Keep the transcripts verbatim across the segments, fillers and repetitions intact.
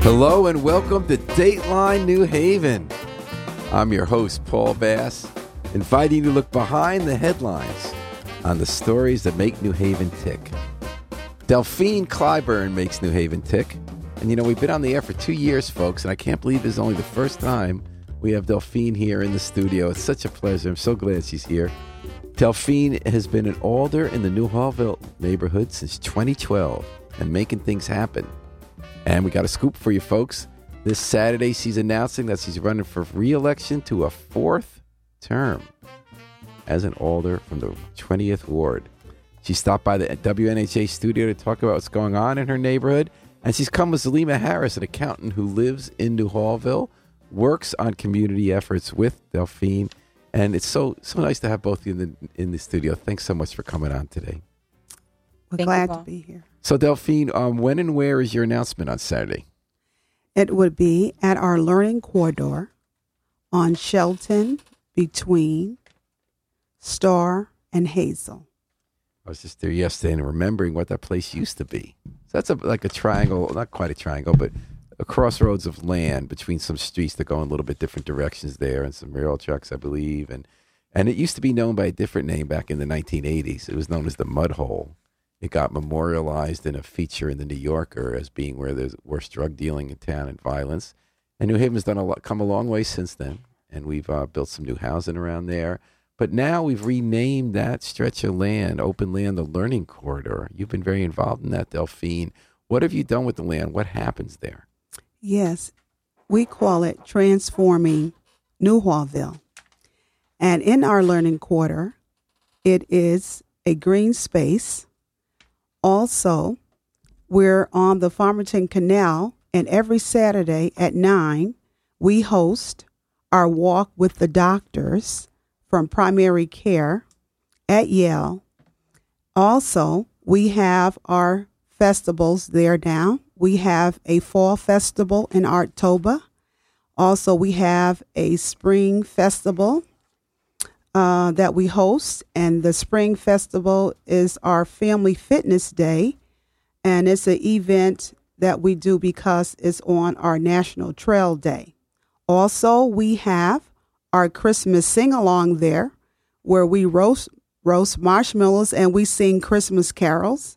Hello and welcome to Dateline New Haven. I'm your host, Paul Bass, inviting you to look behind the headlines on the stories that make New Haven tick. Delphine Clyburn makes New Haven tick. And you know, we've been on the air for two years, folks, and I can't believe this is only the first time we have Delphine here in the studio. It's such a pleasure. I'm so glad she's here. Delphine has been an alder in the New Hallville neighborhood since twenty twelve and making things happen. And we got a scoop for you, folks. This Saturday, she's announcing that she's running for re-election to a fourth term as an alder from the twentieth Ward. She stopped by the W N H A studio to talk about what's going on in her neighborhood. And she's come with Zalima Harris, an accountant who lives in New Hallville, works on community efforts with Delphine. And it's so so nice to have both of you in the, in the studio. Thanks so much for coming on today. We're Thank glad you, to be here. So, Delphine, um, when and where is your announcement on Saturday? It would be at our learning corridor on Shelton between Star and Hazel. I was just there yesterday and remembering what that place used to be. So that's a, like a triangle, not quite a triangle, but a crossroads of land between some streets that go in a little bit different directions there and some railroad tracks, I believe. And, and it used to be known by a different name back in the nineteen eighties. It was known as the Mud Hole. It got memorialized in a feature in the New Yorker as being where there's worst drug dealing in town and violence. And New Haven's done a lot, come a long way since then, and we've uh, built some new housing around there. But now we've renamed that stretch of land, open land, the Learning Corridor. You've been very involved in that, Delphine. What have you done with the land? What happens there? Yes, we call it Transforming New Hallville. And in our learning quarter, it is a green space. Also, we're on the Farmington Canal, and every Saturday at nine, we host our Walk with the Doctors from Primary Care at Yale. Also, we have our festivals there now. We have a fall festival in October. Also, we have a spring festival uh, that we host, and the spring festival is our Family Fitness Day, and it's an event that we do because it's on our National Trail Day. Also, we have our Christmas sing-along there, where we roast roast marshmallows and we sing Christmas carols.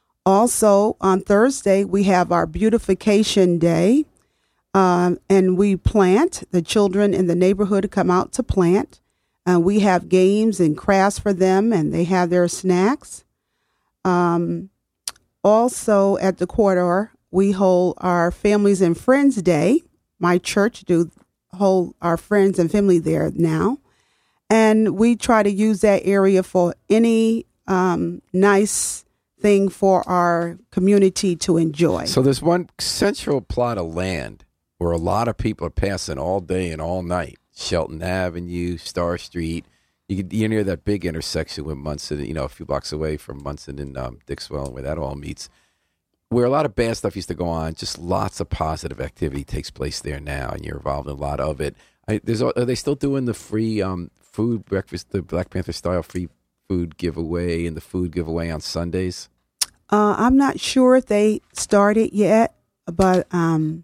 Also, on Thursday, we have our Beautification Day, um, and we plant. The children in the neighborhood come out to plant. And we have games and crafts for them, and they have their snacks. Um, also, at the corridor, we hold our Families and Friends Day. My church do hold our friends and family there now. And we try to use that area for any um, nice thing for our community to enjoy. So there's one central plot of land where a lot of people are passing all day and all night. Shelton Avenue, Star Street. You could, you're near that big intersection with Munson, you know, a few blocks away from Munson and um, Dixwell, and where that all meets, where a lot of bad stuff used to go on. Just lots of positive activity takes place there now, and you're involved in a lot of it. I, there's, are they still doing the free um, food breakfast, the Black Panther style free food giveaway and the food giveaway on Sundays? Uh, I'm not sure if they started yet, but um,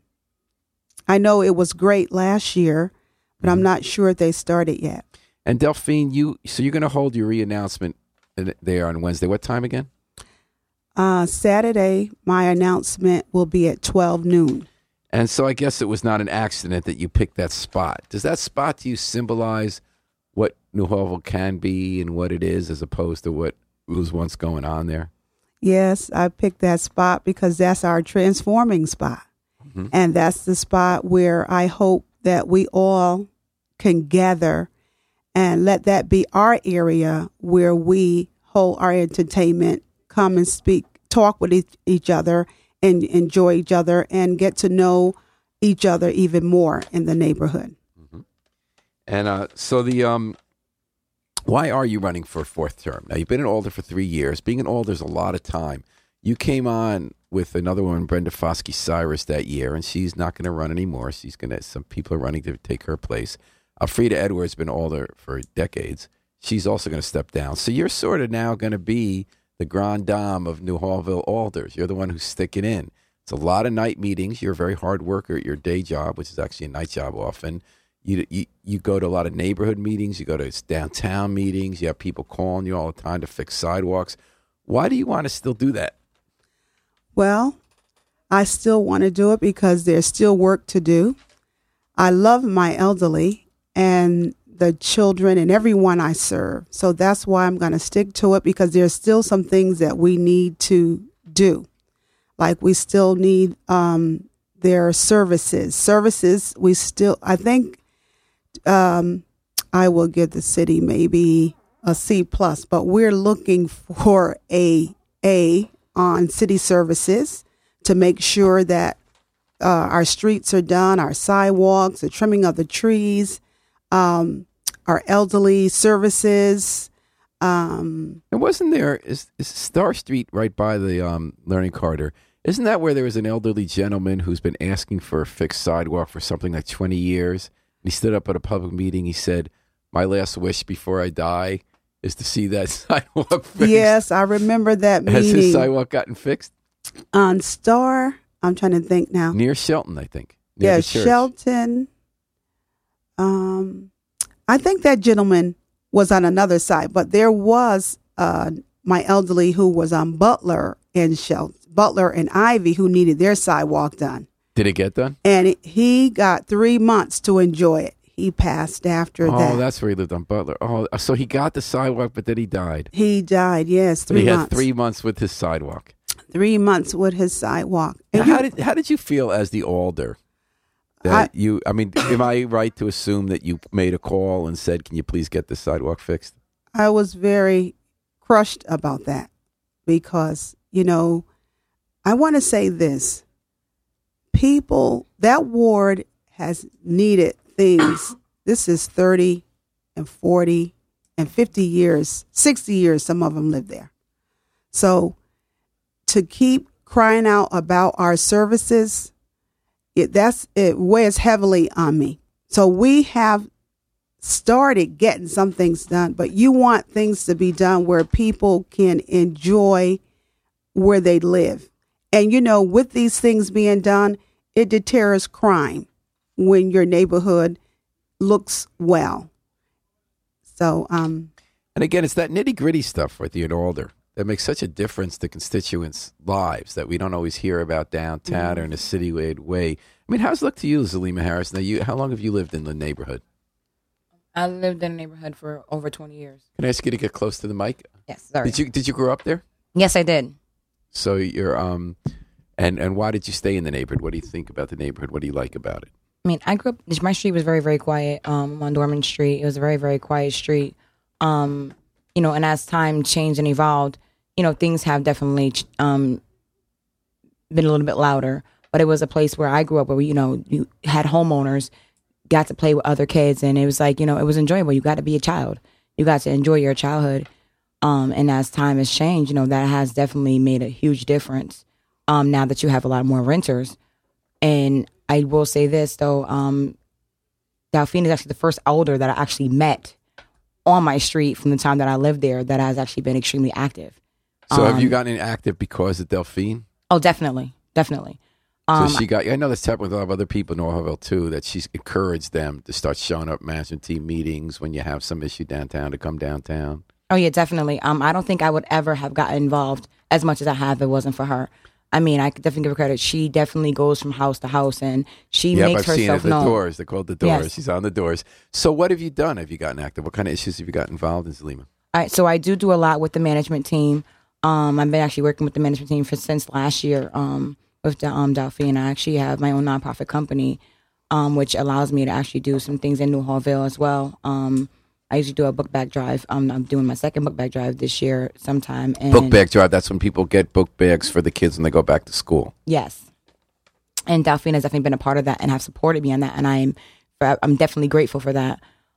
I know it was great last year. But I'm not sure if they started yet. And Delphine, you so you're going to hold your re-announcement there on Wednesday. What time again? Uh, Saturday, my announcement will be at twelve noon. And so I guess it was not an accident that you picked that spot. Does that spot to you symbolize what New Hallville can be and what it is, as opposed to what was once going on there? Yes, I picked that spot because that's our transforming spot. Mm-hmm. And that's the spot where I hope that we all can gather and let that be our area where we hold our entertainment, come and speak, talk with each, each other, and enjoy each other and get to know each other even more in the neighborhood. Mm-hmm. And uh, so the um, why are you running for a fourth term? Now, you've been an alder for three years. Being an alder is a lot of time. You came on with another woman, Brenda Foskey Cyrus, that year, and she's not going to run anymore. She's going to. Some people are running to take her place. Alfreda Edwards has been alder for decades. She's also going to step down. So you're sort of now going to be the grand dame of New Hallville alders. You're the one who's sticking in. It's a lot of night meetings. You're a very hard worker at your day job, which is actually a night job often. You, you you go to a lot of neighborhood meetings. You go to downtown meetings. You have people calling you all the time to fix sidewalks. Why do you want to still do that? Well, I still want to do it because there's still work to do. I love my elderly and the children and everyone I serve. So that's why I'm going to stick to it, because there's still some things that we need to do. Like we still need um, their services. Services, we still, I think um, I will give the city maybe a C plus, but we're looking for a A on city services to make sure that uh, our streets are done, our sidewalks, the trimming of the trees, um, our elderly services. Um, and wasn't there, is, is Star Street right by the um, Learning Corridor? Isn't that where there was an elderly gentleman who's been asking for a fixed sidewalk for something like twenty years? And he stood up at a public meeting. He said, my last wish before I die is to see that sidewalk fixed. Yes, I remember that meeting. Has his sidewalk gotten fixed? On Star, I'm trying to think now. Near Shelton, I think. Near Yeah, the church. Shelton. Um, I think that gentleman was on another side, but there was uh, my elderly who was on Butler and Shelton, Butler and Ivy, who needed their sidewalk done. Did it get done? And it, he got three months to enjoy it. He passed after oh, that. Oh, that's where he lived, on Butler. Oh, so he got the sidewalk, but then he died. He died, yes, three he months. had three months with his sidewalk. Three months with his sidewalk. And And how you- did how did you feel as the alder? That I- you, I mean, am I right to assume that you made a call and said, "Can you please get the sidewalk fixed"? I was very crushed about that because, you know, I want to say this. People, that ward has needed things. This is thirty and forty and fifty years, sixty years, some of them live there. So to keep crying out about our services, it, that's, it weighs heavily on me. So we have started getting some things done, but you want things to be done where people can enjoy where they live. And, you know, with these things being done, it deters crime when your neighborhood looks well. So, um, And again, it's that nitty gritty stuff with you and alder that makes such a difference to constituents' lives that we don't always hear about downtown Mm-hmm. or in a citywide way. I mean, how's it look to you, Zalima Harris? Now, you, how long have you lived in the neighborhood? I lived in the neighborhood for over twenty years. Can I ask you to get close to the mic? Yes, sorry. Did you did you grow up there? Yes, I did. So you're um, and and why did you stay in the neighborhood? What do you think about the neighborhood? What do you like about it? I mean, I grew up, my street was very, very quiet. Um, on Dorman Street, it was a very, very quiet street. Um, you know, and as time changed and evolved, you know, things have definitely um, been a little bit louder. But it was a place where I grew up where, we, you know, you had homeowners, got to play with other kids. And it was like, you know, it was enjoyable. You got to be a child. You got to enjoy your childhood. Um, and as time has changed, you know, that has definitely made a huge difference um, now that you have a lot more renters. And I will say this, though, um, Delphine is actually the first elder that I actually met on my street from the time that I lived there that has actually been extremely active. So have you Um, gotten active because of Delphine? Oh, definitely. Definitely. Um, So she got. I know that's happened with a lot of other people in Orville too. That she's encouraged them to start showing up at management team meetings when you have some issue downtown to come downtown. Oh, yeah, definitely. Um, I don't think I would ever have gotten involved as much as I have if it wasn't for her. I mean, I could definitely give her credit. She definitely goes from house to house, and she Yep, makes I've seen it. herself The known. doors. They're called the doors. Yes. She's on the doors. So what have you done? Have you gotten active? What kind of issues have you got involved in, Zalima? All right, so I do do a lot with the management team. Um, I've been actually working with the management team for since last year um, with the, um, Delphine. I actually have my own nonprofit company, um, which allows me to actually do some things in New Hallville as well. Um, I usually do a book bag drive. Um, I'm doing my second book bag drive this year sometime. And Book bag drive. That's when people get book bags for the kids when they go back to school. Yes. And Delphine has definitely been a part of that and have supported me on that. And I'm I'm definitely grateful for that,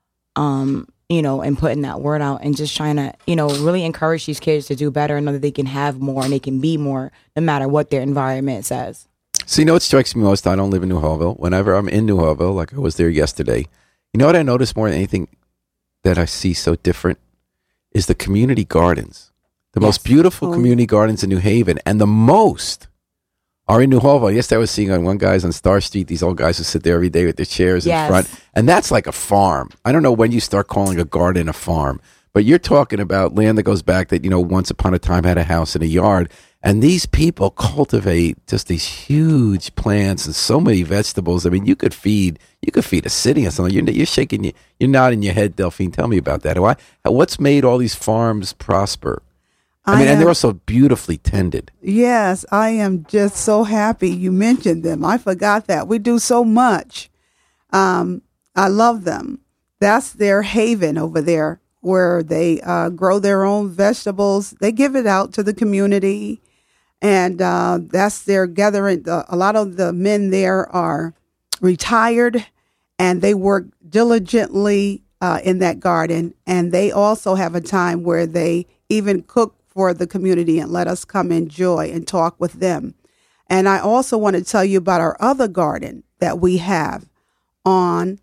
um, you know, and putting that word out and just trying to, you know, really encourage these kids to do better and know that they can have more and they can be more no matter what their environment says. So you know what strikes me most? I don't live in New Hallville. Whenever I'm in New Hallville, like I was there yesterday, you know what I notice more than anything that I see so different is the community gardens. The Yes. most beautiful Oh. community gardens in New Haven and the most are in New Hallville. Yesterday I was seeing on one guy's on Star Street, these old guys who sit there every day with their chairs Yes. in front. And that's like a farm. I don't know when you start calling a garden a farm, but you're talking about land that goes back that, you know, once upon a time had a house and a yard. And these people cultivate just these huge plants and so many vegetables. I mean, you could feed you could feed a city or something. You're, you're shaking, your, you're nodding your head, Delphine. Tell me about that. Why, what's made all these farms prosper? I, I mean, am, and they're also beautifully tended. Yes, I am just so happy you mentioned them. I forgot that. We do so much. Um, I love them. That's their haven over there where they uh, grow their own vegetables. They give it out to the community. And uh, that's their gathering. A lot of the men there are retired, and they work diligently uh, in that garden. And they also have a time where they even cook for the community and let us come enjoy and talk with them. And I also want to tell you about our other garden that we have on.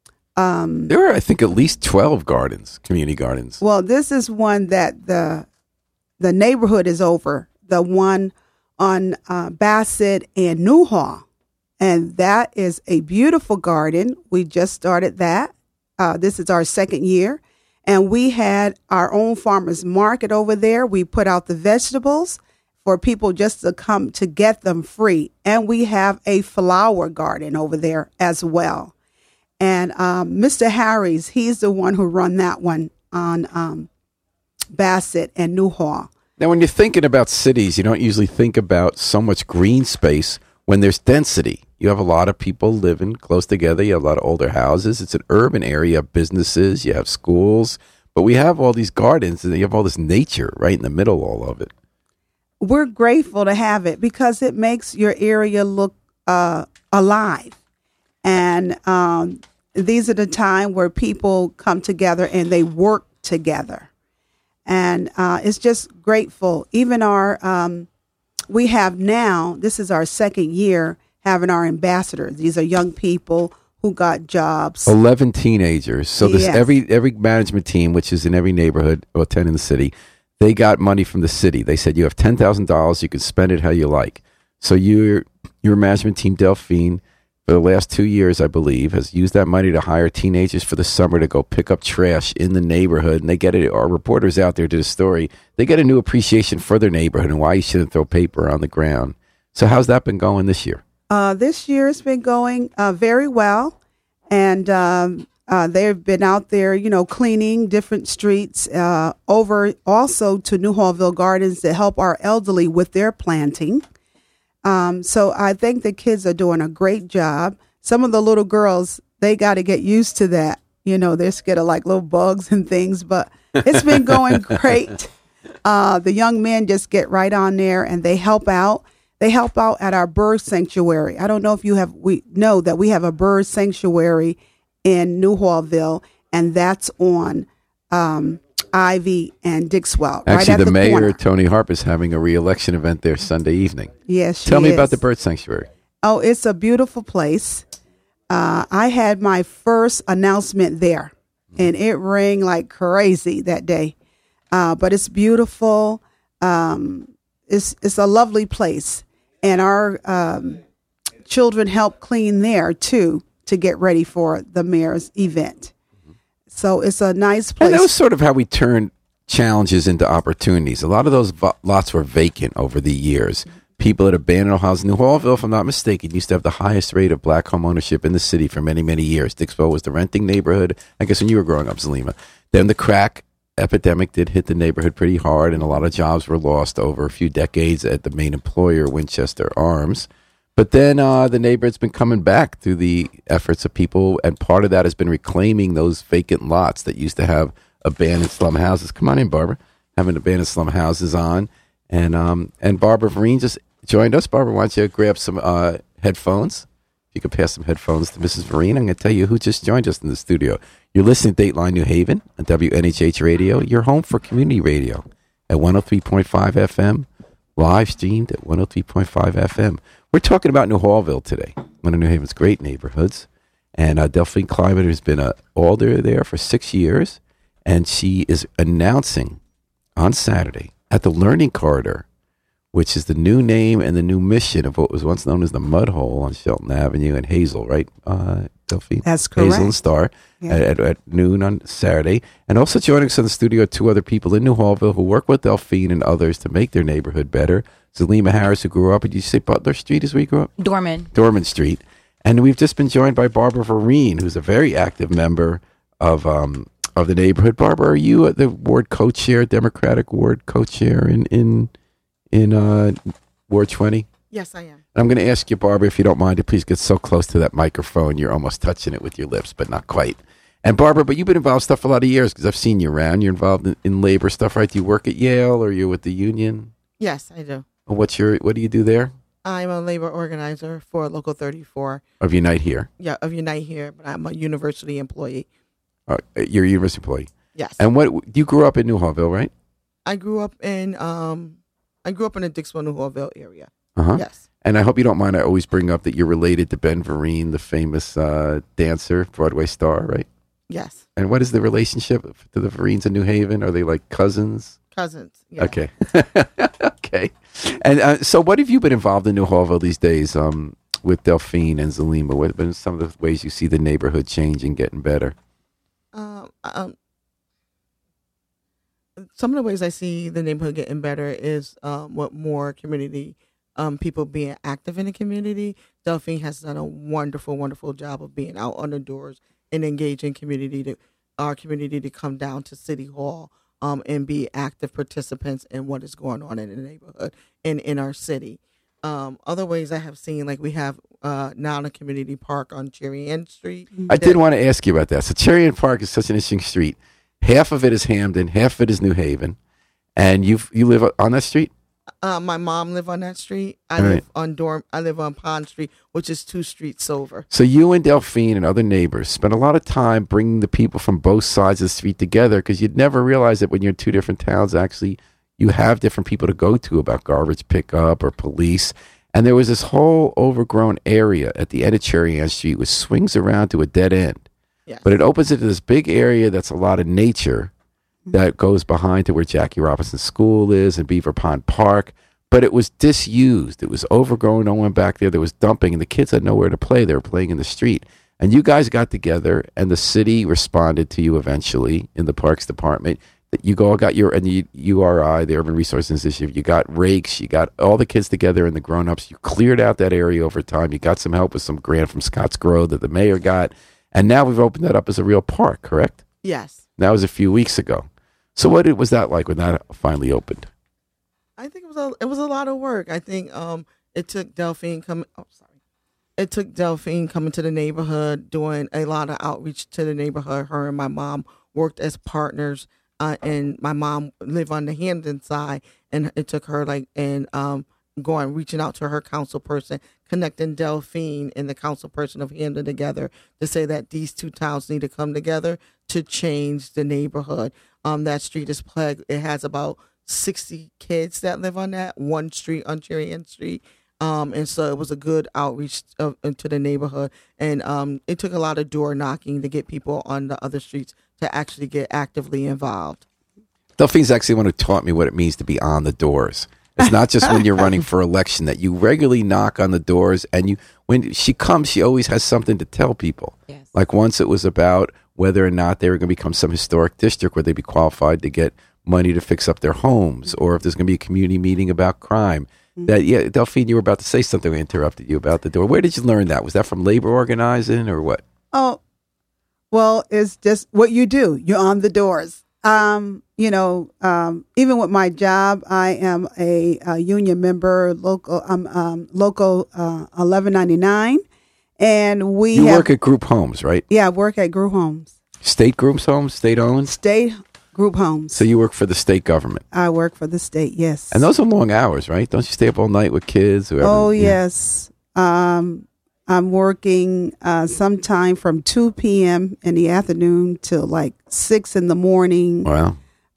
Um, there are, I think, at least twelve gardens, community gardens. Well, this is one that the the neighborhood is over. The one on uh, Bassett and Newhall. And that is a beautiful garden. We just started that. Uh, this is our second year. And we had our own farmers market over there. We put out the vegetables for people just to come to get them free. And we have a flower garden over there as well. And um, Mister Harris, he's the one who run that one on um, Bassett and Newhall. Now, when you're thinking about cities, you don't usually think about so much green space when there's density. You have a lot of people living close together. You have a lot of older houses. It's an urban area. You have businesses. You have schools. But we have all these gardens, and you have all this nature right in the middle of all of it. We're grateful to have it because it makes your area look uh, alive. And um, these are the time where people come together and they work together. And uh, it's just grateful. Even our, um, we have now, this is our second year having our ambassadors. These are young people who got jobs. eleven teenagers. So this Yes. every every management team, which is in every neighborhood or ten in the city, they got money from the city. They said, you have ten thousand dollars. You can spend it how you like. So your your management team, Delphine, for the last two years, I believe, has used that money to hire teenagers for the summer to go pick up trash in the neighborhood. And they get it. Our reporters out there did a story. They get a new appreciation for their neighborhood and why you shouldn't throw paper on the ground. So how's that been going this year? Uh, this year has been going uh, very well. And um, uh, they've been out there, you know, cleaning different streets uh, over also to New Hallville Gardens to help our elderly with their planting. Um, so I think the kids are doing a great job. Some of the little girls, they got to get used to that. You know, they're scared of like little bugs and things, but it's been going great. Uh, the young men just get right on there and they help out. They help out at our bird sanctuary. I don't know if you have, we know that we have a bird sanctuary in New Hallville, and that's on um, Ivy and Dixwell. Actually, right at the, the mayor, corner. Tony Harp, is having a re-election event there Sunday evening. Yes, she Tell me is. about the bird sanctuary. Oh, it's a beautiful place. Uh, I had my first announcement there, and it rang like crazy that day. Uh, but it's beautiful. Um, it's it's a lovely place, and our um, children help clean there too to get ready for the mayor's event. So it's a nice place. And that was sort of how we turned challenges into opportunities. A lot of those vo- lots were vacant over the years. People that abandoned houses. New Hallville, if I'm not mistaken, used to have the highest rate of black home ownership in the city for many, many years. Dixwell was the renting neighborhood, I guess, when you were growing up, Zelima. Then the crack epidemic did hit the neighborhood pretty hard, and a lot of jobs were lost over a few decades at the main employer, Winchester Arms. But then uh, the neighborhood's been coming back through the efforts of people, and part of that has been reclaiming those vacant lots that used to have abandoned slum houses. Come on in, Barbara. Having abandoned slum houses on. And um, and Barbara Vereen just joined us. Barbara, why don't you grab some uh, headphones? If you could pass some headphones to Missus Vereen, I'm going to tell you who just joined us in the studio. You're listening to Dateline New Haven on W N H H Radio, your home for community radio at one oh three point five F M, live streamed at one oh three point five F M. We're talking about New Hallville today, one of New Haven's great neighborhoods. And uh, Delphine Kleiman has been an alder there for six years, and she is announcing on Saturday at the Learning Corridor, which is the new name and the new mission of what was once known as the Mud Hole on Shelton Avenue and Hazel, right, uh, Delphine? That's correct. Hazel and Star Yeah. at, at, at noon on Saturday. And also joining us in the studio are two other people in New Hallville who work with Delphine and others to make their neighborhood better. Zalima Harris, who grew up, did you say Butler Street is where you grew up? Dorman. Dorman Street. And we've just been joined by Barbara Vereen, who's a very active member of um, of the neighborhood. Barbara, are you the ward co-chair, Democratic ward co-chair in in in uh, Ward twenty? Yes, I am. I'm going to ask you, Barbara, if you don't mind, to please get so close to that microphone. You're almost touching it with your lips, but not quite. And Barbara, but you've been involved in stuff for a lot of years because I've seen you around. You're involved in, in labor stuff, right? Do you work at Yale or you're with the union? Yes, I do. What's your What do you do there? I'm a labor organizer for Local thirty-four. Of Unite Here? Yeah, of Unite Here, but I'm a university employee. Uh, you're a university employee. Yes. And what you grew up in New Hallville, right? I grew up in um, I grew up in the Dixville, New Hallville area. Uh huh. Yes. And I hope you don't mind. I always bring up that you're related to Ben Vereen, the famous uh, dancer, Broadway star, right? Yes. And what is the relationship to the Vereens in New Haven? Are they like cousins? Cousins. Yeah. Okay. Okay. And uh, so, what have you been involved in New Hallville these days um, with Delphine and Zalima? What have been some of the ways you see the neighborhood changing, getting better? Um, um, some of the ways I see the neighborhood getting better is um, what more community um, people being active in the community. Delphine has done a wonderful, wonderful job of being out on the doors and engaging community to our community to come down to City Hall um, and be active participants in what is going on in the neighborhood and in our city. Um, other ways I have seen, like we have uh, now a community park on Cherry Ann Street. I did want to ask you about that. So, Cherry Ann Park is such an interesting street. Half of it is Hamden, half of it is New Haven, and you you live on that street. Uh, my mom live on that street. I All live right. on Dorm. I live on Pond Street, which is two streets over. So you and Delphine and other neighbors spend a lot of time bringing the people from both sides of the street together because you'd never realize that when you're in two different towns, actually, you have different people to go to about garbage pickup or police. And there was this whole overgrown area at the end of Cherry Ann Street which swings around to a dead end. Yes. But it opens into this big area that's a lot of nature that goes behind to where Jackie Robinson School is and Beaver Pond Park. But it was disused. It was overgrown. No one back there. There was dumping, and the kids had nowhere to play. They were playing in the street. And you guys got together, and the city responded to you eventually in the Parks Department. That you all got your, and the U R I, the Urban Resource Initiative, you got rakes, you got all the kids together and the grown-ups. You cleared out that area over time. You got some help with some grant from Scotts Grove that the mayor got. And now we've opened that up as a real park, correct? Yes. That was a few weeks ago. So what was that like when that finally opened? I think it was a it was a lot of work. I think um it took Delphine coming. Oh, sorry. It took Delphine coming to the neighborhood, doing a lot of outreach to the neighborhood. Her and my mom worked as partners, uh, and my mom lived on the Hamden side, and it took her like and um going reaching out to her council person, connecting Delphine and the council person of Hamden together to say that these two towns need to come together to change the neighborhood. Um, that street is plagued. It has about sixty kids that live on that one street on Cherry Ann Street. Um, and so it was a good outreach of, into the neighborhood. And um, it took a lot of door knocking to get people on the other streets to actually get actively involved. Delphine's actually the one who taught me what it means to be on the doors. It's not just when you're running for election that you regularly knock on the doors, and you when she comes, she always has something to tell people. Yes. Like once it was about whether or not they were going to become some historic district where they'd be qualified to get money to fix up their homes, or if there's going to be a community meeting about crime. Mm-hmm. That yeah, Delphine, you were about to say something. I interrupted you about the door. Where did you learn that? Was that from labor organizing or what? Oh, well, it's just what you do. You're on the doors. Um, you know, um, even with my job, I am a, a union member, local, um, um, local uh, eleven ninety-nine, and we You have, work at group homes, right? yeah, I work at group homes, State groups homes, state owned. state group homes. So you work for the state government, I work for the state, yes. and those are long hours, right? Don't you stay up all night with kids? Whoever, Oh, yeah. yes. Um, I'm working uh, sometime from two p.m. in the afternoon till like six in the morning. Wow.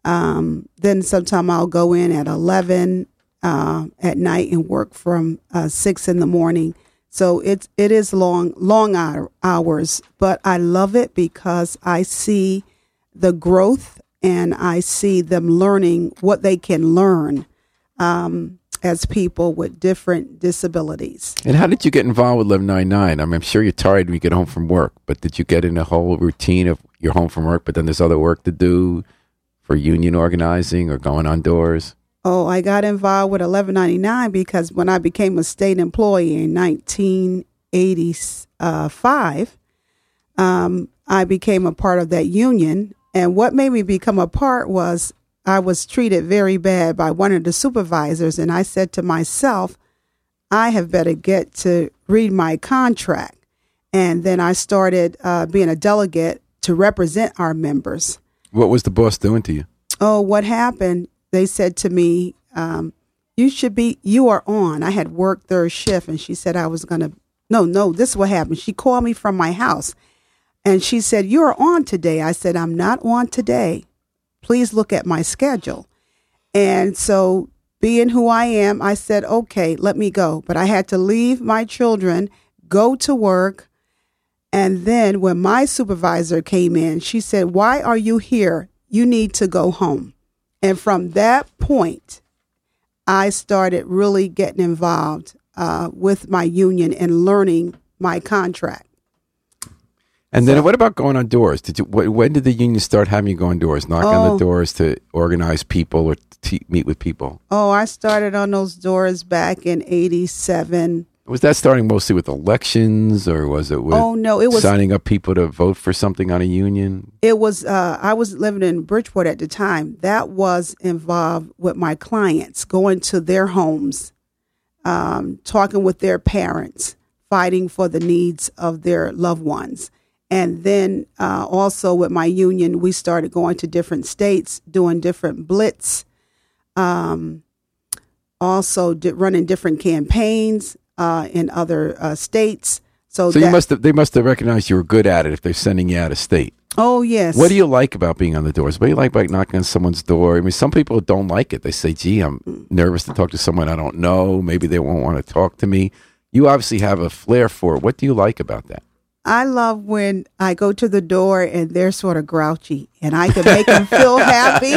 Um, then sometime I'll go in at eleven uh, at night and work from uh, six in the morning. So it's it is long long hour, hours, but I love it because I see the growth and I see them learning what they can learn. Um, as people with different disabilities. And how did you get involved with eleven ninety-nine? I mean, I'm sure you're tired when you get home from work, but did you get in a whole routine of you're home from work, but then there's other work to do for union organizing or going on doors? Oh, I got involved with eleven ninety-nine because when I became a state employee in nineteen eighty-five, um, I became a part of that union. And what made me become a part was I was treated very bad by one of the supervisors. And I said to myself, I have better get to read my contract. And then I started uh, being a delegate to represent our members. What was the boss doing to you? Oh, what happened? They said to me, um, you should be, you are on. I had worked third shift and she said I was going to, no, no, this is what happened. She called me from my house and she said, you are on today. I said, I'm not on today. Please look at my schedule. And so being who I am, I said, okay, let me go. But I had to leave my children, go to work. And then when my supervisor came in, she said, why are you here? You need to go home. And from that point, I started really getting involved uh, with my union and learning my contract. And then So- what about going on doors? Did you? wh- When did the union start having you go on doors, knock on Oh. the doors to organize people or to meet with people? Oh, I started on those doors back in eighty-seven. Was that starting mostly with elections, or was it with Oh, no, it was signing up people to vote for something on a union? It was, uh, I was living in Bridgeport at the time. That was involved with my clients, going to their homes, um, talking with their parents, fighting for the needs of their loved ones. And then uh, also with my union, we started going to different states, doing different blitz, um, also di- running different campaigns uh, in other uh, states. So, So that, you must have, they must have recognized you were good at it if they're sending you out of state. oh, yes. What do you like about being on the doors? What do you like about knocking on someone's door? I mean, some people don't like it. They say, gee, I'm nervous to talk to someone I don't know. Maybe they won't want to talk to me. You obviously have a flair for it. What do you like about that? I love when I go to the door and they're sort of grouchy and I can make them feel happy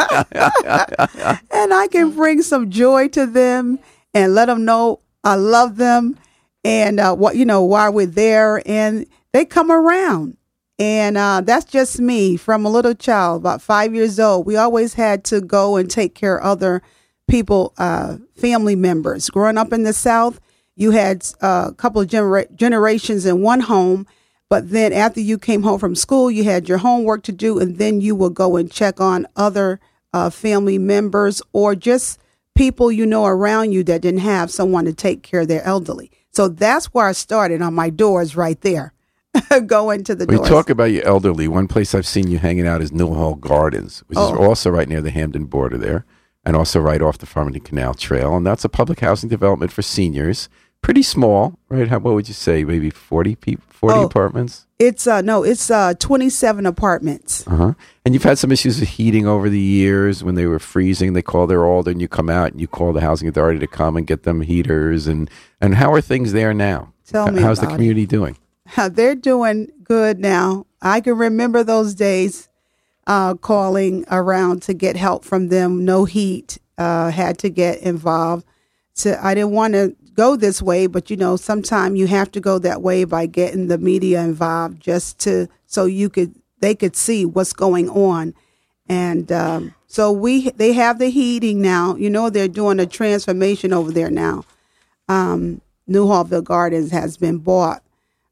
and I can bring some joy to them and let them know I love them and uh, what, you know, why we're there, and they come around. And uh, that's just me from a little child, about five years old. We always had to go and take care of other people, uh, family members. Growing up in the South, you had uh, a couple of genera- generations in one home, but then after you came home from school, you had your homework to do, and then you would go and check on other uh, family members or just people you know around you that didn't have someone to take care of their elderly. So that's where I started, on my doors right there, going to the When you doors. talk about your elderly, one place I've seen you hanging out is Newhall Gardens, which is Oh. also right near the Hampden border there, and also right off the Farmington Canal Trail. And that's a public housing development for seniors. Pretty small, right? How, what would you say? Maybe forty people, forty Oh. apartments? It's uh no, it's uh twenty-seven apartments. Uh-huh. And you've had some issues with heating over the years when they were freezing. They call their alder and you come out and you call the housing authority to come and get them heaters. And, and how are things there now? Tell H- me How's the about it. community doing? They're doing good now. I can remember those days uh calling around to get help from them. No heat, uh had to get involved. So I didn't want to go this way, but you know, sometimes you have to go that way by getting the media involved, just to so you could they could see what's going on. And um, so we they have the heating now. You know, they're doing a transformation over there now. Um, Newhallville Gardens has been bought.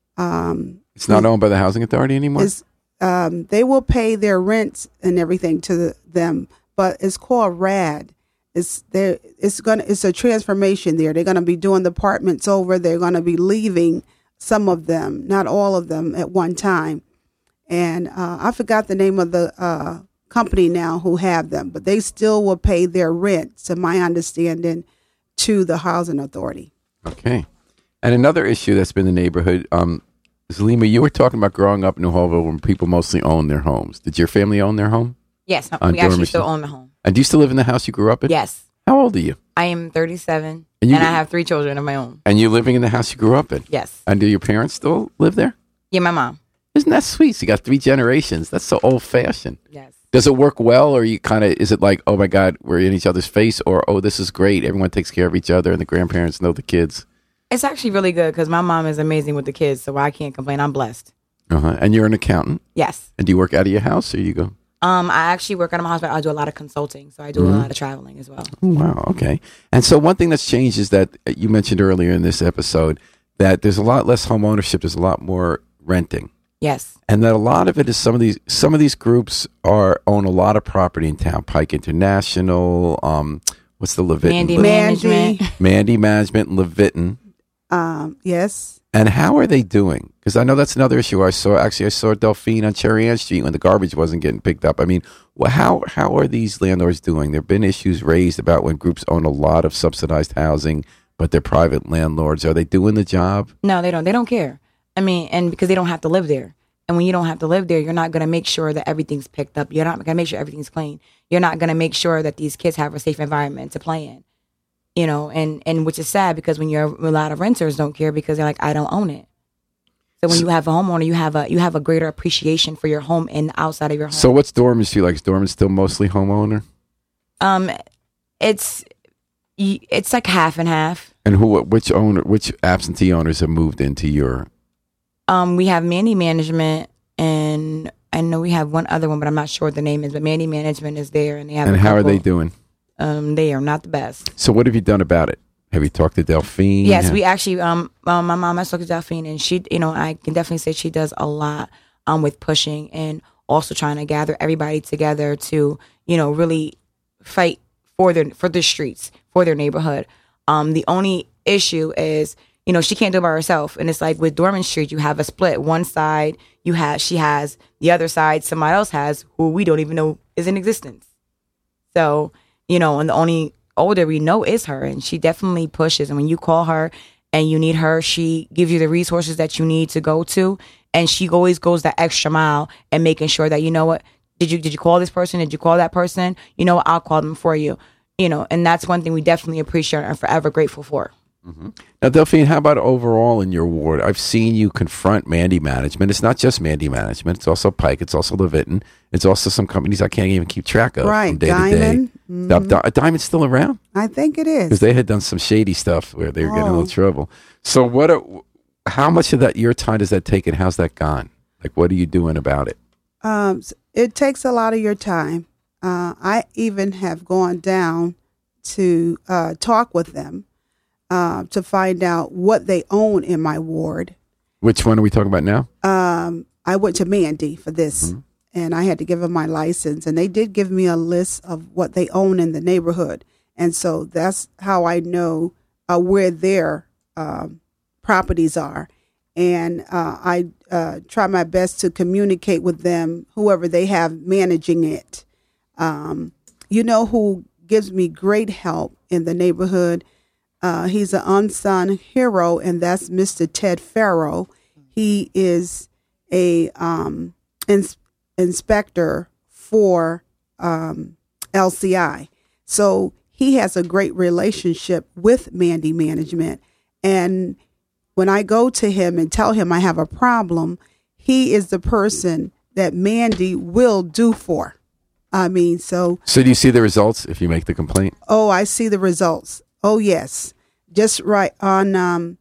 Um, It's not owned by the housing authority anymore? it's, um, they will pay their rents and everything to the, them, but it's called R A D. It's there. It's gonna. It's a transformation there. They're gonna be doing the apartments over. They're gonna be leaving some of them, not all of them, at one time. And uh, I forgot the name of the uh, company now who have them, but they still will pay their rent, to my understanding, to the housing authority. Okay. And another issue that's been in the neighborhood, um, Zalima, you were talking about growing up in Newhallville when people mostly own their homes. Did your family own their home? Yes, On we actually Dormer still Street. own the home. And do you still live in the house you grew up in? Yes, How old are you? I am thirty-seven, And and, you- I have three children of my own. And you're living in the house you grew up in? Yes. And do your parents still live there? Yeah, my mom. Isn't that sweet? So you got three generations. That's so old fashioned. Yes. Does it work well, or you kind of is it like, oh my God, we're in each other's face, or oh, this is great, everyone takes care of each other, and the grandparents know the kids? It's actually really good because my mom is amazing with the kids, so I can't complain. I'm blessed. Uh-huh. And you're an accountant? Yes. And do you work out of your house, or you go? Um, I actually work out of my house, but I do a lot of consulting, so I do mm-hmm. a lot of traveling as well. Oh, wow, okay. And so one thing that's changed is that you mentioned earlier in this episode that there's a lot less home ownership, there's a lot more renting. Yes. And that a lot of it is some of these some of these groups are own a lot of property in town. Pike International, um, what's the Leviton? Mandy Le- Management. Mandy Management, Leviton. Um, yes. And how are they doing? Because I know that's another issue. I saw actually I saw Delphine on Cherry Ann Street when the garbage wasn't getting picked up. I mean, well, how how are these landlords doing? There've been issues raised about when groups own a lot of subsidized housing, but they're private landlords. Are they doing the job? No, they don't. They don't care. I mean, and because they don't have to live there. And when you don't have to live there, you're not going to make sure that everything's picked up. You're not going to make sure everything's clean. You're not going to make sure that these kids have a safe environment to play in. You know, and, and which is sad because when you're a lot of renters don't care because they're like, I don't own it. So when you have a homeowner, you have a you have a greater appreciation for your home and outside of your home. So what's Dorman Street like? Is Dorman still mostly homeowner? Um, it's it's like half and half. And who? Which owner? Which absentee owners have moved into your? Um, we have Mandy Management, and I know we have one other one, but I'm not sure what the name is. But Mandy Management is there, and they have. And a how couple. are they doing? Um, they are not the best. So what have you done about it? Have you talked to Delphine? Yes, have- we actually. Um, um, my mom has talked to Delphine, and she, you know, I can definitely say she does a lot. Um, with pushing and also trying to gather everybody together to, you know, really fight for their for the streets, for their neighborhood. Um, the only issue is, you know, she can't do it by herself. And it's like with Dorman Street, you have a split. One side, you have, she has, the other side, somebody else has, who we don't even know is in existence. So, you know, and the only older we know is her. And she definitely pushes. And when you call her and you need her, she gives you the resources that you need to go to. And she always goes that extra mile and making sure that, you know what, did you, did you call this person? Did you call that person? You know what, I'll call them for you. You know, and that's one thing we definitely appreciate and are forever grateful for. Mm-hmm. Now, Delphine, how about overall in your ward? I've seen you confront Mandy Management. It's not just Mandy Management. It's also Pike. It's also Leviton. It's also some companies I can't even keep track of right. from day Diamond. to day. Mm-hmm. Di- Diamond's still around? I think it is. Because they had done some shady stuff where they were oh. getting in a little trouble. So what? Are, how much of that your time does that take and how's that gone? Like, what are you doing about it? Um, it takes a lot of your time. Uh, I even have gone down to uh, talk with them uh, to find out what they own in my ward. Which one are we talking about now? Um, I went to Mandy for this, Mm-hmm. and I had to give them my license, and they did give me a list of what they own in the neighborhood, and so that's how I know uh, where their um, properties are. And uh, I uh, try my best to communicate with them, whoever they have managing it. Um, you know who gives me great help in the neighborhood? Uh, he's an unsung hero, and that's Mister Ted Farrow. He is a um, ins- inspector for um, L C I. So he has a great relationship with Mandy Management. And when I go to him and tell him I have a problem, he is the person that Mandy will do for. I mean, so. So do you see the results if you make the complaint? Oh, I see the results. Oh, yes. Just right on um,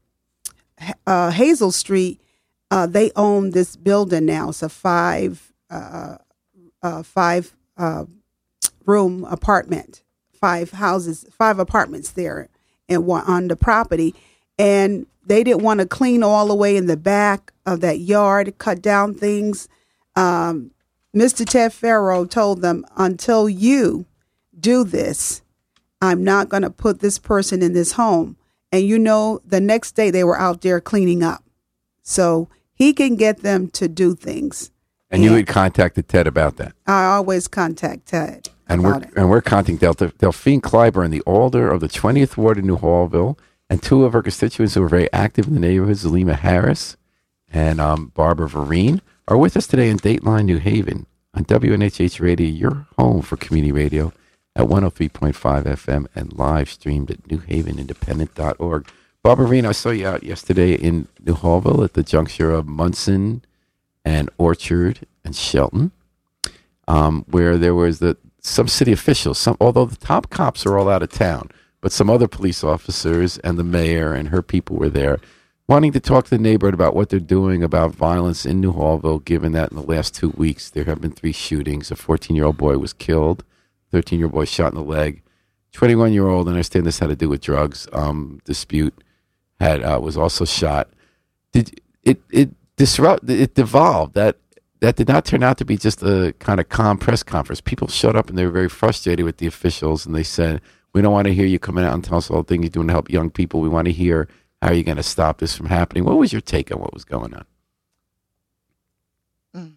uh, Hazel Street, uh, they own this building now. It's a five, uh, uh, five uh, room apartment, five houses, five apartments there and one on the property. And they didn't want to clean all the way in the back of that yard, cut down things. Um, Mister Ted Farrow told them, until you do this, I'm not going to put this person in this home. And you know, the next day they were out there cleaning up. So he can get them to do things. And, and you had contacted Ted about that? I always contact Ted and about we're, it. And we're contacting Delta, Delphine Clyburn, the alder of the twentieth Ward in New Hallville, and two of her constituents who are very active in the neighborhood, Zalima Harris and um, Barbara Vereen, are with us today in Dateline New Haven on W N H H Radio, your home for community radio at one oh three point five F M and live streamed at new haven independent dot org. Barbara Vereen, I saw you out yesterday in New Hallville at the juncture of Munson and Orchard and Shelton. um, where there was the some city officials, some although the top cops are all out of town, but some other police officers and the mayor and her people were there, wanting to talk to the neighborhood about what they're doing about violence in New Hallville, given that in the last two weeks there have been three shootings. A fourteen-year-old boy was killed, thirteen-year-old boy shot in the leg, twenty-one-year-old, and I understand this had to do with drugs, um, dispute, had uh, was also shot. Did it it disrupt? It devolved. That that did not turn out to be just a kind of calm press conference. People showed up and they were very frustrated with the officials, and they said, "We don't want to hear you coming out and tell us all the things you're doing to help young people. We want to hear how are you going to stop this from happening." What was your take on what was going on? Mm.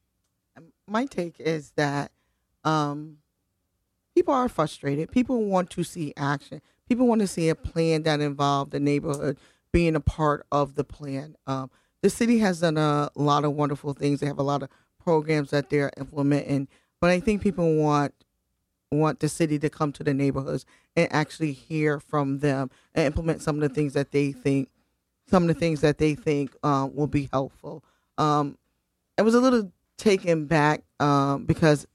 My take is that um, people are frustrated. People want to see action. People want to see a plan that involved the neighborhood being a part of the plan. Um, the city has done a lot of wonderful things. They have a lot of programs that they're implementing, but I think people want want the city to come to the neighborhoods and actually hear from them and implement some of the things that they think, some of the things that they think uh, will be helpful. Um, I was a little taken back um, because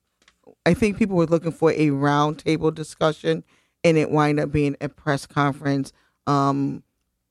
I think people were looking for a roundtable discussion, and it wound up being a press conference. Um,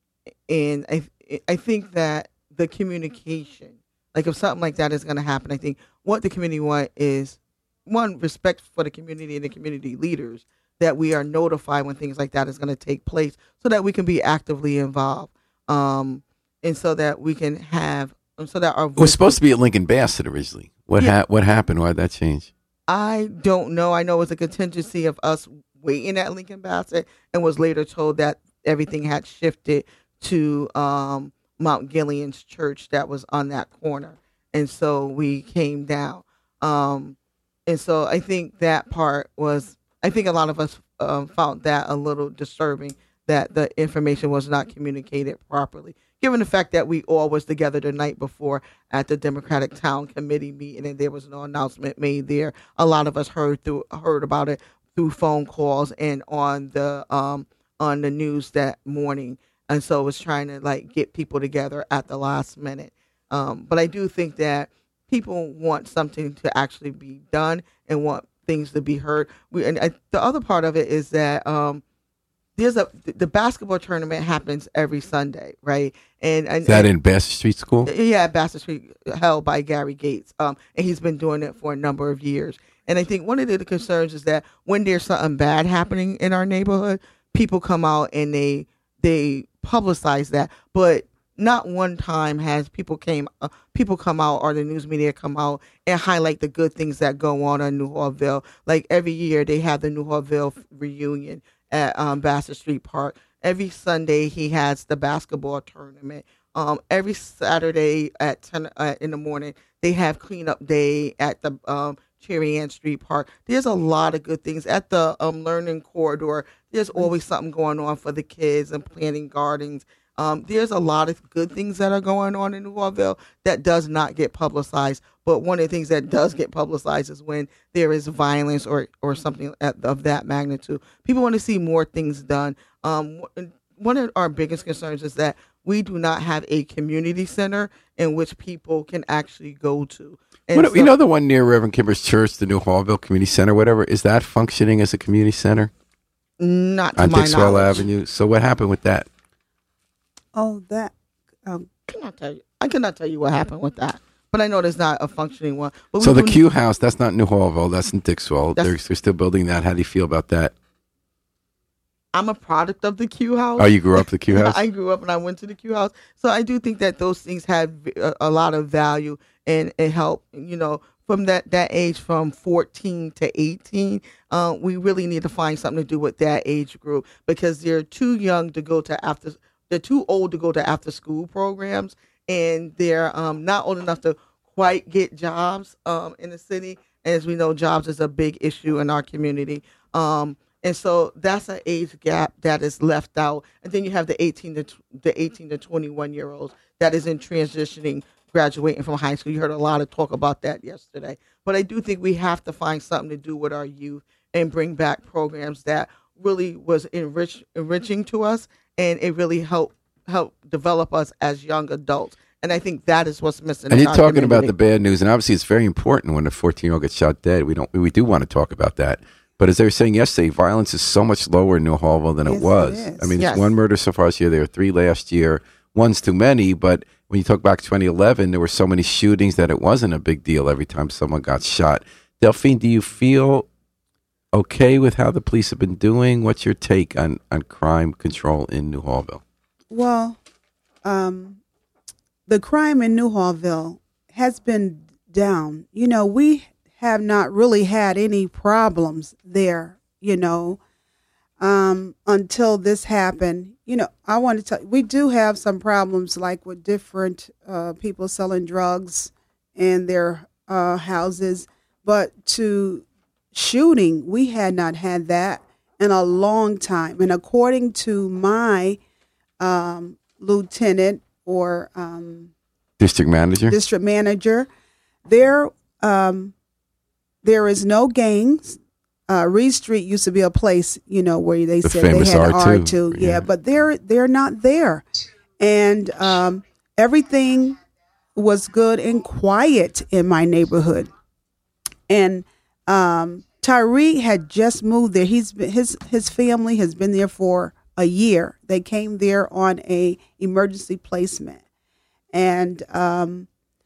and I, I think that the communication, like if something like that is going to happen, I think what the community want is, one, respect for the community and the community leaders, that we are notified when things like that is going to take place so that we can be actively involved. Um, and so that we can have, so that our voice. It was supposed to be at Lincoln Bassett originally. What Yeah. ha- what happened? Why did that change? I don't know. I know it was a contingency of us waiting at Lincoln Bassett, and was later told that everything had shifted to um, Mount Gilead's church that was on that corner. And so we came down. Um, and so I think that part was, I think a lot of us um, found that a little disturbing, that the information was not communicated properly, given the fact that we all was together the night before at the Democratic Town Committee meeting, and there was no announcement made there. A lot of us heard through heard about it through phone calls and on the um, on the news that morning, and so it was trying to like get people together at the last minute. Um, but I do think that people want something to actually be done and want things to be heard. We, and I, the other part of it is that um, there's a the basketball tournament happens every Sunday, right? And, and Is that in Bassett Street School? Yeah, Bassett Street, held by Gary Gates, um, and he's been doing it for a number of years. And I think one of the concerns is that when there's something bad happening in our neighborhood, people come out and they they publicize that, but not one time has people came uh, people come out or the news media come out and highlight the good things that go on in New Hallville. Like every year they have the New Hallville reunion at um, Bassett Street Park. Every Sunday he has the basketball tournament. Um, every Saturday at ten uh, in the morning they have cleanup day at the um, Cherry Ann Street Park. There's a lot of good things at the um, learning corridor. There's always something going on for the kids and planting gardens. Um, there's a lot of good things that are going on in New Hallville that does not get publicized. But one of the things that does get publicized is when there is violence or, or something at, of that magnitude. People want to see more things done. Um, one of our biggest concerns is that we do not have a community center in which people can actually go to. And What, so, you know the one near Reverend Kimber's Church, the New Hallville Community Center, whatever, is that functioning as a community center not to on my Dixwell knowledge. Avenue? So what happened with that? Oh, that. Um, I cannot tell you. I cannot tell you what happened with that. But I know there's not a functioning one. But So we the do- Q House, that's not New Hallville, that's in Dixwell. They're, That's- they're still building that. How do you feel about that? I'm a product of the Q House. Oh, you grew up at the Q House? I grew up and I went to the Q House. So I do think that those things have a, a lot of value and it help, you know, from that, that age from fourteen to eighteen. Uh, we really need to find something to do with that age group because they're too young to go to after, they're too old to go to after school programs, and they're um, not old enough to quite get jobs um, in the city. As we know, jobs is a big issue in our community. Um, And so that's an age gap that is left out. And then you have the eighteen to the eighteen to twenty-one year olds that is in transitioning, graduating from high school. You heard a lot of talk about that yesterday. But I do think we have to find something to do with our youth and bring back programs that really was enrich, enriching to us, and it really helped help develop us as young adults And I think that is what's missing. And in you're our talking about community. the bad news, and obviously it's very important when a fourteen-year-old gets shot dead. We don't, we do want to talk about that. But as they were saying yesterday, violence is so much lower in New Hallville than Yes, it was. it is. I mean, Yes. it's one murder so far this year. There were three last year. One's too many, but when you talk back to twenty eleven, there were so many shootings that it wasn't a big deal every time someone got shot. Delphine, do you feel okay with how the police have been doing? What's your take on, on crime control in New Hallville? Well, um, the crime in New Hallville has been down. You know, we have not really had any problems there, you know, um, until this happened. You know, I want to tell you, we do have some problems like with different uh, people selling drugs in their uh, houses, but to shooting, we had not had that in a long time. And according to my um, lieutenant or um, District manager? district manager, there um, there is no gangs. Uh, Reed Street used to be a place, you know, where they The said they famous had R two, R two. Yeah, yeah. but they're they're not there, and um, everything was good and quiet in my neighborhood. And um, Tyreek had just moved there. He's been, his his family has been there for a year. They came there on a emergency placement, and um,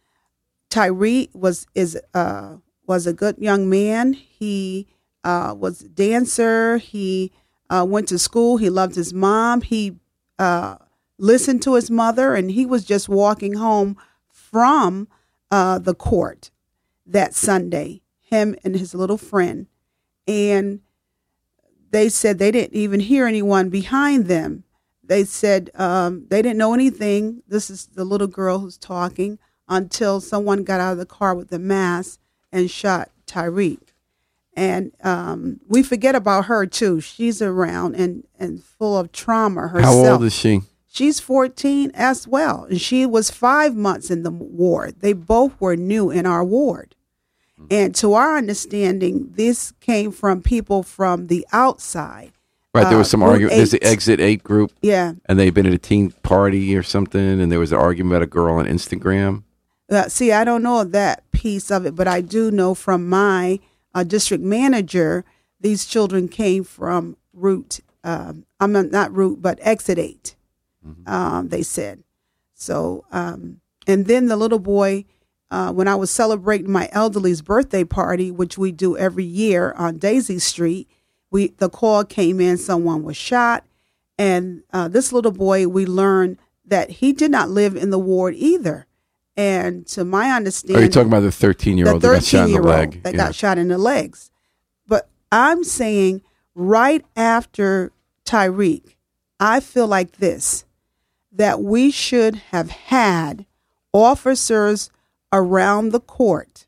Tyreek was is uh, was a good young man. He uh, was a dancer. He uh, went to school. He loved his mom. He uh, listened to his mother, and he was just walking home from uh, the court that Sunday. Him and his little friend, and they said they didn't even hear anyone behind them. They said um, they didn't know anything. This is the little girl who's talking until someone got out of the car with the mask and shot Tyreek. And um, we forget about her too. She's around and, and full of trauma herself. How old is she? She's fourteen as well, and she was five months in the ward. They both were new in our ward. And to our understanding, this came from people from the outside. Right, there was Uh, some Group argument. There's the eight. Exit eight group, Yeah. and they've been at a teen party or something, and there was an argument about a girl on Instagram. Uh, see, I don't know that piece of it, but I do know from my uh, district manager, these children came from Route, um, I'm not, not Route, but Exit eight, Mm-hmm. um, they said. So, um, and then the little boy, uh, when I was celebrating my elderly's birthday party, which we do every year on Daisy Street, we the call came in, someone was shot. And uh, this little boy, we learned that he did not live in the ward either. And to my Are understanding, you talking about the thirteen-year-old the that got shot in the thirteen-year-old leg? that Yeah. got shot in the legs. But I'm saying right after Tyreek, I feel like this, that we should have had officers around the court.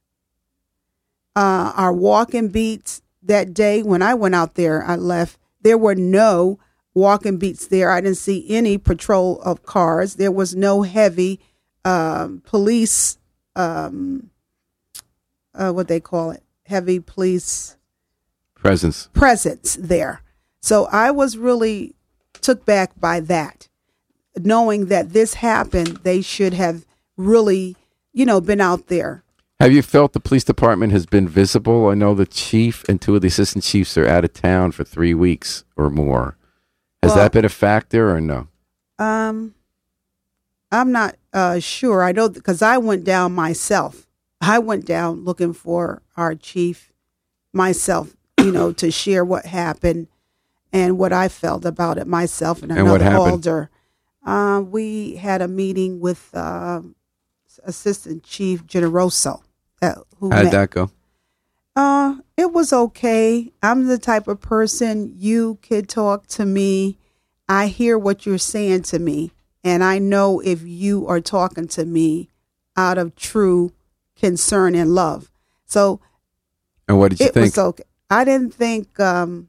Uh, our walking beats that day when I went out there, I left, there were no walking beats there. I didn't see any patrol of cars. There was no heavy um, police, um, uh, what they call it, heavy police Presence. presence there. So I was really took back by that, knowing that this happened. They should have really, you know, been out there. Have you felt the police department has been visible? I know the chief and two of the assistant chiefs are out of town for three weeks or more. Has Well- that been a factor or no? Um, I'm not uh, sure. I know because I went down myself. I went down looking for our chief myself, you know, to share what happened and what I felt about it myself and And another what happened? older. Uh, we had a meeting with uh, Assistant Chief Generoso. Uh, who How'd met. that go? Uh, it was okay. I'm the type of person you could talk to me. I hear what you're saying to me, and I know if you are talking to me out of true concern and love. So And what did you it think? was okay. I didn't think um,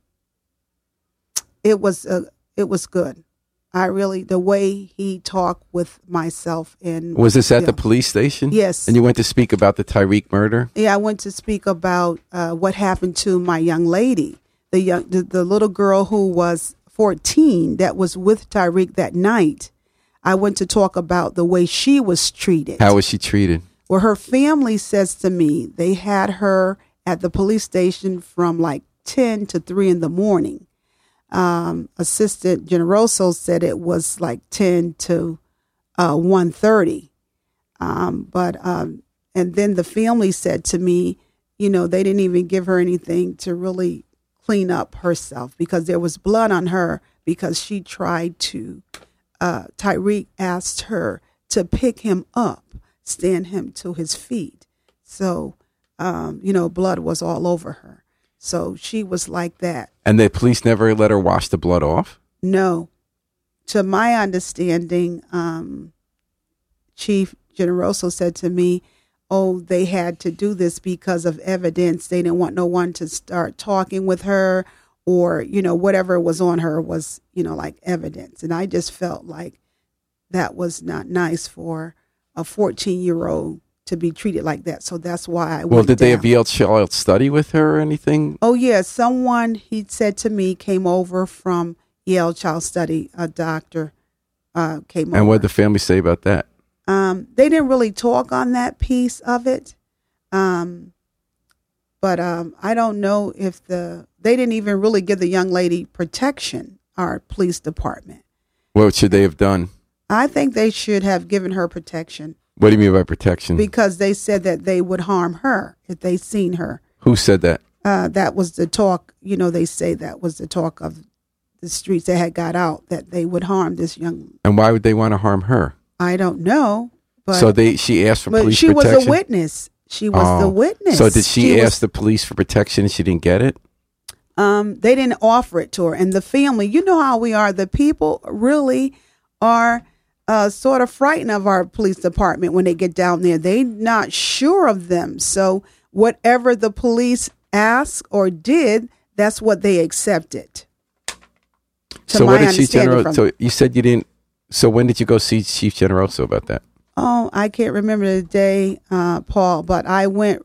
it was uh, it was good. I really the way he talked with myself and Was this at yeah. the police station? Yes. And you went to speak about the Tyreek murder? Yeah, I went to speak about uh, what happened to my young lady, the young, the, the little girl who was fourteen that was with Tyreek that night. I went to talk about the way she was treated. How was she treated? Well, her family says to me they had her at the police station from like ten to three in the morning. Um, Assistant Generoso said it was like ten to uh, one thirty. Um, but um, and then the family said to me, you know, they didn't even give her anything to really clean up herself because there was blood on her because she tried to. Uh, Tyreek asked her to pick him up, stand him to his feet. So, um, you know, blood was all over her. So she was like that. And the police never let her wash the blood off? No. To my understanding, um, Chief Generoso said to me, oh, they had to do this because of evidence. They didn't want no one to start talking with her or, you know, whatever was on her was, you know, like evidence. And I just felt like that was not nice for a fourteen-year-old to be treated like that. So that's why I Well, went did they down. have Yale Child Study with her or anything? Oh, yeah. Someone, he said to me, came over from Yale Child Study, a doctor uh, came over. And what did the family say about that? Um, they didn't really talk on that piece of it. Um, but um, I don't know if the, they didn't even really give the young lady protection, our police department. What should they have done? I think they should have given her protection. What do you mean by protection? Because they said that they would harm her if they seen her. Who said that? Uh, that was the talk, you know, they say that was the talk of the streets that had got out, that they would harm this young. And why would they want to harm her? I don't know. But, so they, she asked for but police she protection? was a witness. She was Oh. the witness. So did she, She ask was- the police for protection and she didn't get it? Um, they didn't offer it to her. And the family, you know how we are. The people really are uh, sort of frightened of our police department when they get down there. They're not sure of them. So whatever the police asked or did, that's what they accepted. To So my what did Chief understanding Generoso, from- so you said you didn't, so when did you go see Chief Generoso about that? Oh, I can't remember the day, uh, Paul, but I went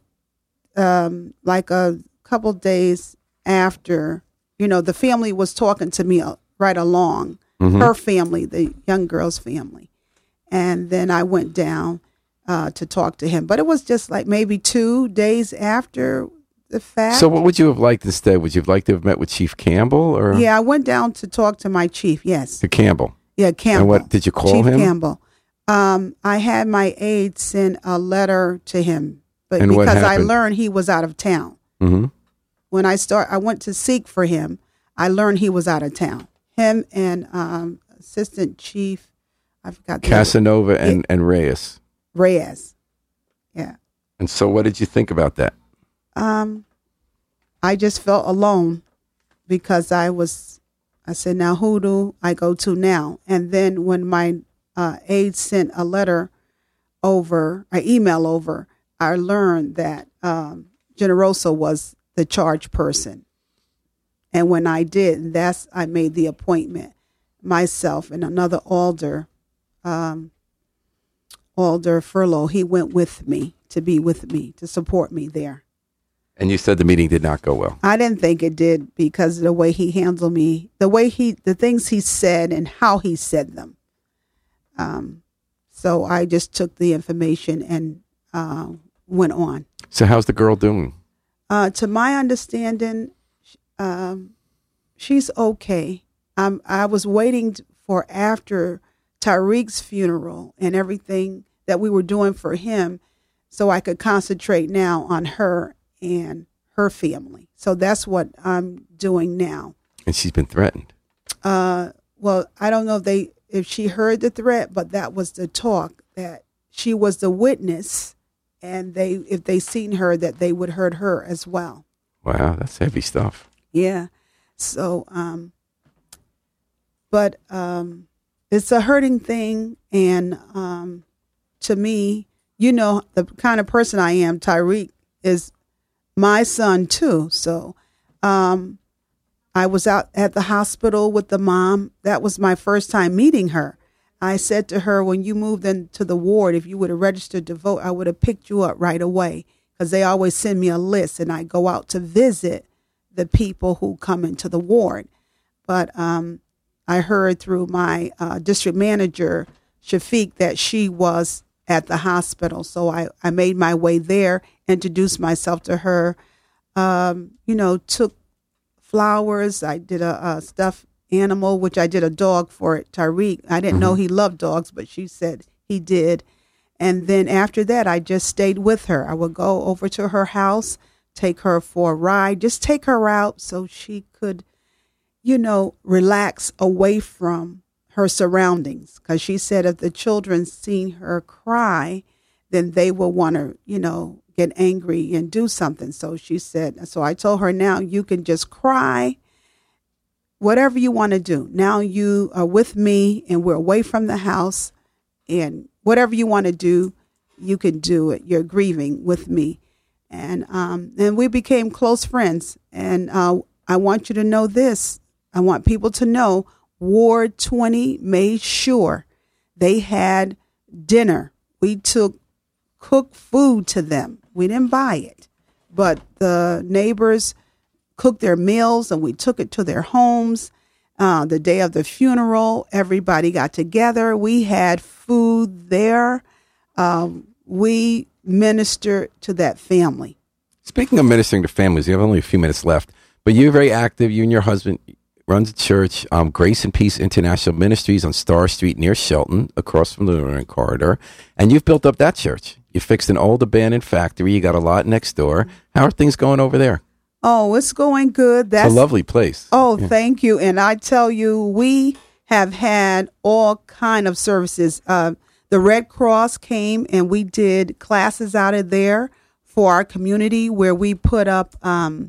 um, like a couple days after, you know, the family was talking to me uh, right along, Mhm. her family, the young girl's family. And then I went down uh, to talk to him. But it was just like maybe two days after the fact. So what would you have liked instead? Would you have liked to have met with Chief Campbell or? Yeah, I went down to talk to my chief, yes. To Campbell. Yeah, Campbell. And what, did you call Chief him? Campbell. Um, I had my aide send a letter to him, but And what because I happened? learned he was out of town. Mm-hmm. When I start, I went to seek for him. I learned he was out of town. Him and um, Assistant Chief, I forgot the name, Casanova and, and Reyes. Reyes. Yeah. And so what did you think about that? Um, I just felt alone because I was, I said, now who do I go to now? And then when my uh, aide sent a letter over, an email over, I learned that um, Generoso was the charged person. And when I did, that's, I made the appointment myself and another alder, um, Alder Furlow, he went with me to be with me, to support me there. And you said the meeting did not go well. I didn't think it did because of the way he handled me, the way he, the things he said and how he said them. Um, so I just took the information and uh, went on. So how's the girl doing? Uh, to my understanding, um, she's okay. Um, I was waiting for after Tyreek's funeral and everything that we were doing for him so I could concentrate now on her and her family. So that's what I'm doing now. And she's been threatened. Uh, well, I don't know if they if she heard the threat, but that was the talk, that she was the witness, and they if they seen her, that they would hurt her as well. Wow, that's heavy stuff. Yeah. So, um, but um, it's a hurting thing, and um, to me, you know, the kind of person I am, Tyreek is my son too. So um, I was out at the hospital with the mom. That was my first time meeting her. I said to her, when you moved into the ward, if you would have registered to vote, I would have picked you up right away, because they always send me a list and I go out to visit the people who come into the ward. But um, I heard through my uh, district manager Shafiq that she was at the hospital. So I, I made my way there, introduced myself to her, um, you know, took flowers. I did a, a stuffed animal, which I did a dog for it, Tariq. I didn't mm-hmm. know he loved dogs, but she said he did. And then after that, I just stayed with her. I would go over to her house, take her for a ride, just take her out so she could, you know, relax away from her surroundings. Because she said if the children seen her cry, then they will want to, you know, get angry and do something. So she said, so I told her, now you can just cry, whatever you want to do. Now you are with me and we're away from the house, and whatever you want to do, you can do it. You're grieving with me. And um, and we became close friends. And uh, I want you to know this. I want people to know Ward twenty made sure they had dinner. We took cooked food to them. We didn't buy it, but the neighbors cooked their meals and we took it to their homes. Uh, the day of the funeral, everybody got together. We had food there. Um, we ministered to that family. Speaking of ministering to families, you have only a few minutes left, but you're very active. You and your husband runs a church, um, Grace and Peace International Ministries on Star Street near Shelton, across from the Learning Corridor, and you've built up that church. You fixed an old abandoned factory. You got a lot next door. How are things going over there? Oh, it's going good. That's it's a lovely place. Oh, yeah. Thank you. And I tell you, we have had all kind of services. Uh, the Red Cross came and we did classes out of there for our community where we put up um,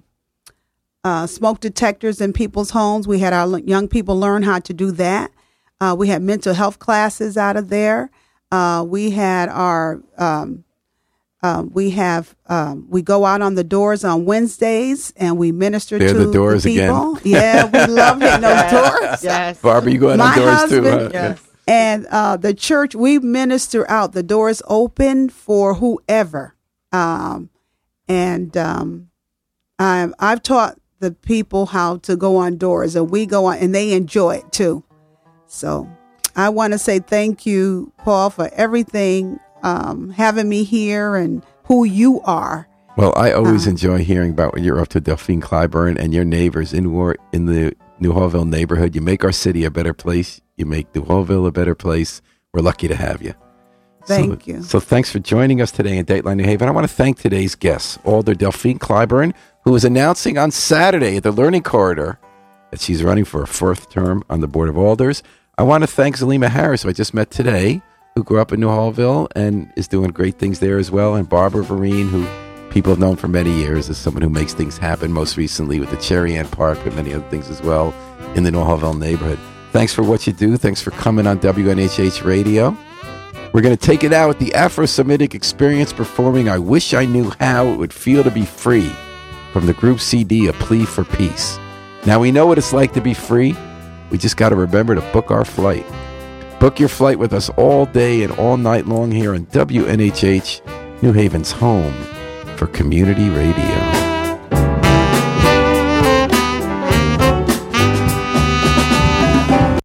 uh, smoke detectors in people's homes. We had our young people learn how to do that. Uh, we had mental health classes out of there. Uh, we had our... Um, Um, we have um, we go out on the doors on Wednesdays and we minister They're to the doors the people. again. Yeah, we love hitting those doors. Yes. Barbara, you go out My on doors husband, too. Huh? Yes. And uh, the church, we minister out. The doors open for whoever. Um, and um, I've, I've taught the people how to go on doors, and we go on, and they enjoy it too. So I want to say thank you, Paul, for everything. Um, having me here and who you are. Well, I always uh, enjoy hearing about what you're up to, Delphine Clyburn, and your neighbors in War in the New Hallville neighborhood. You make our city a better place. You make New Hallville a better place. We're lucky to have you. Thank so, you. So thanks for joining us today in Dateline New Haven. I want to thank today's guests, Alder Delphine Clyburn, who is announcing on Saturday at the Learning Corridor that she's running for a fourth term on the Board of Alders. I want to thank Zalima Harris, who I just met today, who grew up in New Hallville and is doing great things there as well, and Barbara Vereen, who people have known for many years as someone who makes things happen, most recently with the Cherry Ann Park, but many other things as well in the New Hallville neighborhood. Thanks for what you do. Thanks for coming on W N H H Radio. We're going to take it out with the Afro-Semitic Experience performing I Wish I Knew How It Would Feel to Be Free from the group C D, A Plea for Peace. Now, we know what it's like to be free. We just got to remember to book our flight. Book your flight with us all day and all night long here on W N H H, New Haven's home for community radio.